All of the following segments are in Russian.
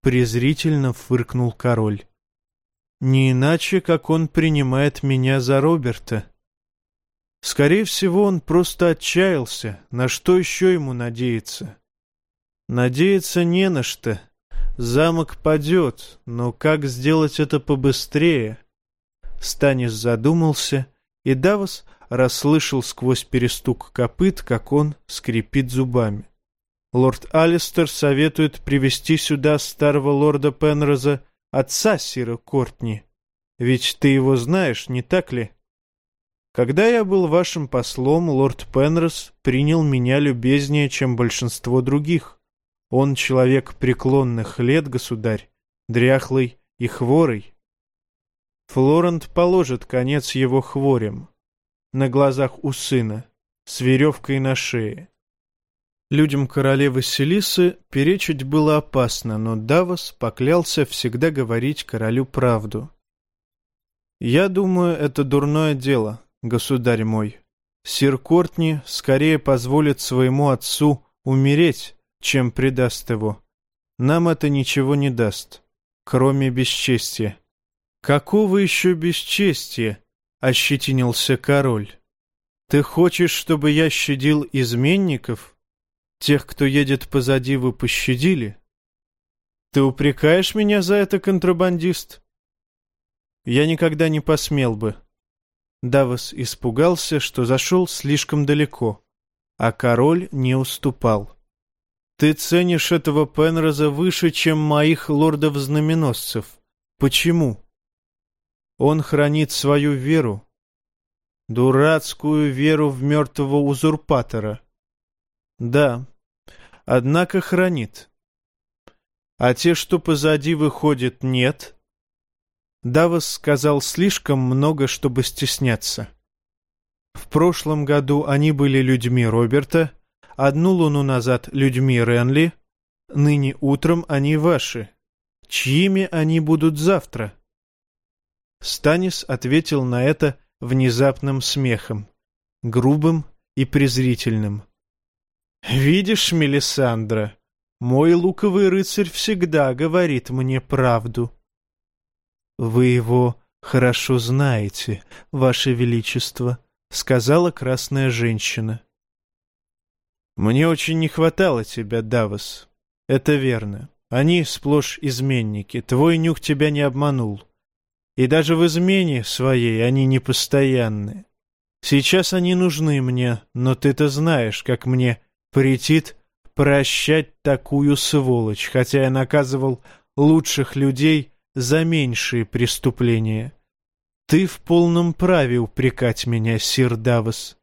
презрительно фыркнул король. Не иначе, как он принимает меня за Роберта. Скорее всего, он просто отчаялся. На что еще ему надеяться? Надеяться не на что. Замок падет, но как сделать это побыстрее? Станис задумался, и Давос расслышал сквозь перестук копыт, как он скрипит зубами. Лорд Алистер советует привести сюда старого лорда Пенроза, отца сира Кортни. Ведь ты его знаешь, не так ли? Когда я был вашим послом, лорд Пенроз принял меня любезнее, чем большинство других. Он человек преклонных лет, государь, дряхлый и хворый. Флорент положит конец его хворям на глазах у сына, с веревкой на шее. Людям королевы Василисы перечить было опасно, но Давос поклялся всегда говорить королю правду. «Я думаю, это дурное дело, государь мой. Сир Кортни скорее позволит своему отцу умереть, чем предаст его. Нам это ничего не даст, кроме бесчестия». «Какого еще бесчестия?» — ощетинился король. «Ты хочешь, чтобы я щадил изменников? Тех, кто едет позади, вы пощадили? Ты упрекаешь меня за это, контрабандист?» «Я никогда не посмел бы». Давос испугался, что зашел слишком далеко, а король не уступал. «Ты ценишь этого Пенроза выше, чем моих лордов-знаменосцев. Почему?» «Он хранит свою веру, дурацкую веру в мертвого узурпатора». «Да, однако хранит. А те, что позади, выходит, нет?» Давос сказал слишком много, чтобы стесняться. В прошлом году они были людьми Роберта, одну луну назад людьми Ренли, ныне утром они ваши. Чьими они будут завтра? Станис ответил на это внезапным смехом, грубым и презрительным. «Видишь, Мелисандра, мой луковый рыцарь всегда говорит мне правду». «Вы его хорошо знаете, ваше величество», — сказала красная женщина. «Мне очень не хватало тебя, Давос. Это верно. Они сплошь изменники, твой нюх тебя не обманул. И даже в измене своей они непостоянны. Сейчас они нужны мне, но ты-то знаешь, как мне претит прощать такую сволочь, хотя я наказывал лучших людей за меньшие преступления. Ты в полном праве упрекать меня, сир Давос.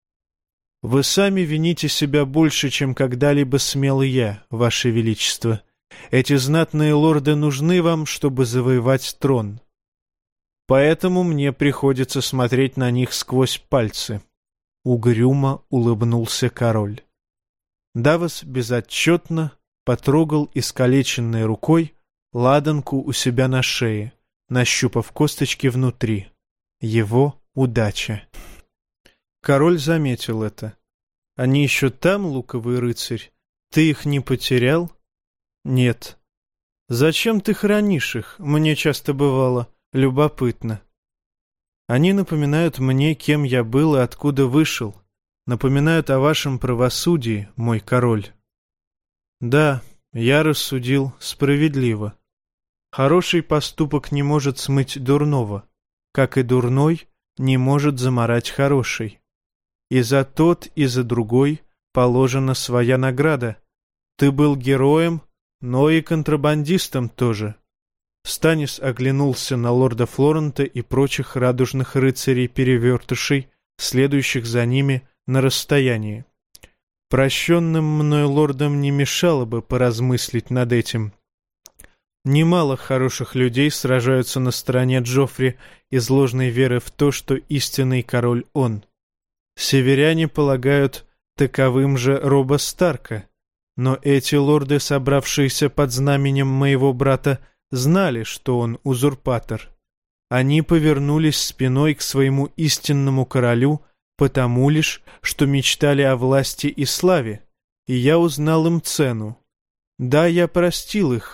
Вы сами вините себя больше, чем когда-либо смел я, ваше величество. Эти знатные лорды нужны вам, чтобы завоевать трон. Поэтому мне приходится смотреть на них сквозь пальцы. Угрюмо улыбнулся король. Давос безотчетно потрогал искалеченной рукой ладанку у себя на шее, нащупав косточки внутри. Его удача. Король заметил это. «Они еще там, луковый рыцарь? Ты их не потерял?» «Нет». «Зачем ты хранишь их? Мне часто бывало любопытно». «Они напоминают мне, кем я был и откуда вышел. Напоминают о вашем правосудии, мой король». «Да, я рассудил справедливо. Хороший поступок не может смыть дурного, как и дурной не может замарать хороший. И за тот, и за другой положена своя награда. Ты был героем, но и контрабандистом тоже». Станис оглянулся на лорда Флорента и прочих радужных рыцарей-перевертышей, следующих за ними на расстоянии. Прощенным мной лордам не мешало бы поразмыслить над этим. Немало хороших людей сражаются на стороне Джоффри из ложной веры в то, что истинный король он. Северяне полагают таковым же Роба Старка, но эти лорды, собравшиеся под знаменем моего брата, знали, что он узурпатор. Они повернулись спиной к своему истинному королю, потому лишь, что мечтали о власти и славе, и я узнал им цену. Да, я простил их,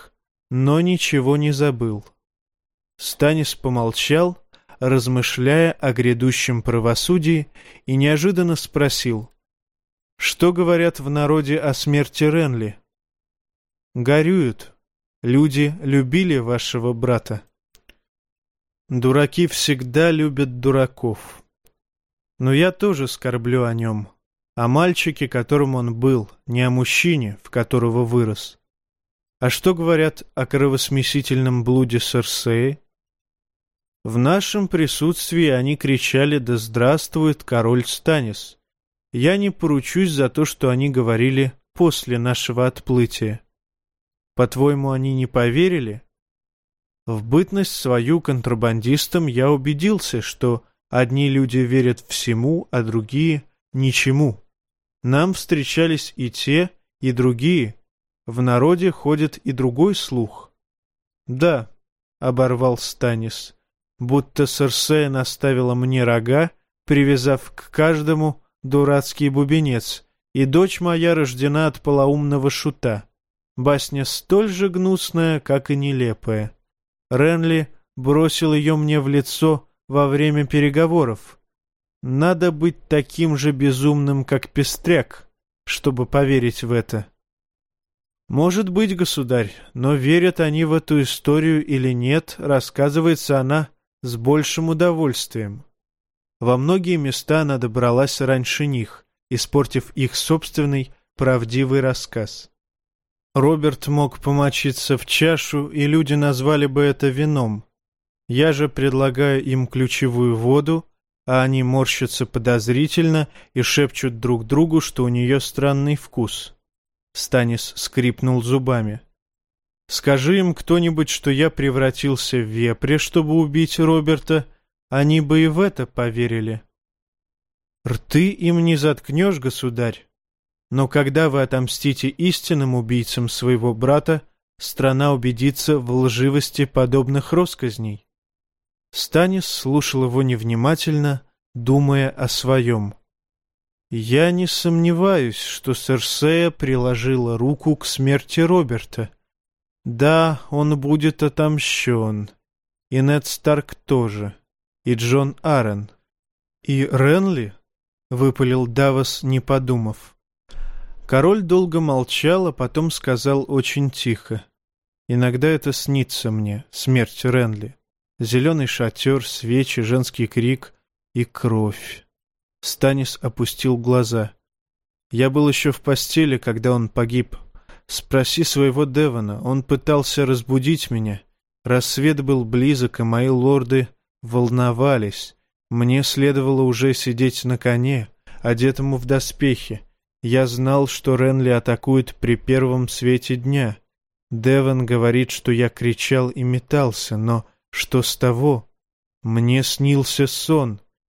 но ничего не забыл. Станис помолчал, размышляя о грядущем правосудии, и неожиданно спросил: «Что говорят в народе о смерти Ренли?» «Горюют. Люди любили вашего брата». «Дураки всегда любят дураков. Но я тоже скорблю о нем, о мальчике, которым он был, не о мужчине, в которого вырос. А что говорят о кровосмесительном блуде Серсеи?» В нашем присутствии они кричали: «Да здравствует король Станис!» Я не поручусь за то, что они говорили после нашего отплытия. По-твоему, они не поверили? В бытность свою контрабандистом я убедился, что одни люди верят всему, а другие — ничему. Нам встречались и те, и другие. В народе ходит и другой слух. «Да», — оборвал Станис, — «будто Серсея наставила мне рога, привязав к каждому дурацкий бубенец, и дочь моя рождена от полоумного шута. Басня столь же гнусная, как и нелепая. Ренли бросил ее мне в лицо во время переговоров. Надо быть таким же безумным, как Пестряк, чтобы поверить в это». «Может быть, государь, но верят они в эту историю или нет, рассказывается она с большим удовольствием. Во многие места она добралась раньше них, испортив их собственный правдивый рассказ. Роберт мог помочиться в чашу, и люди назвали бы это вином. Я же предлагаю им ключевую воду, а они морщатся подозрительно и шепчут друг другу, что у нее странный вкус». Станис скрипнул зубами. «Скажи им кто-нибудь, что я превратился в вепря, чтобы убить Роберта, они бы и в это поверили». «Рты им не заткнешь, государь. Но когда вы отомстите истинным убийцам своего брата, страна убедится в лживости подобных россказней». Станис слушал его невнимательно, думая о своем. «Я не сомневаюсь, что Серсея приложила руку к смерти Роберта. Да, он будет отомщен. И Нед Старк тоже. И Джон Аррен. И Ренли?» — выпалил Давос, не подумав. Король долго молчал, а потом сказал очень тихо: «Иногда это снится мне, смерть Ренли. Зеленый шатер, свечи, женский крик и кровь». Станис опустил глаза. «Я был еще в постели, когда он погиб. Спроси своего Девона, он пытался разбудить меня. Рассвет был близок, и мои лорды волновались. Мне следовало уже сидеть на коне, одетому в доспехи. Я знал, что Ренли атакует при первом свете дня. Девон говорит, что я кричал и метался, но что с того? Мне снился сон.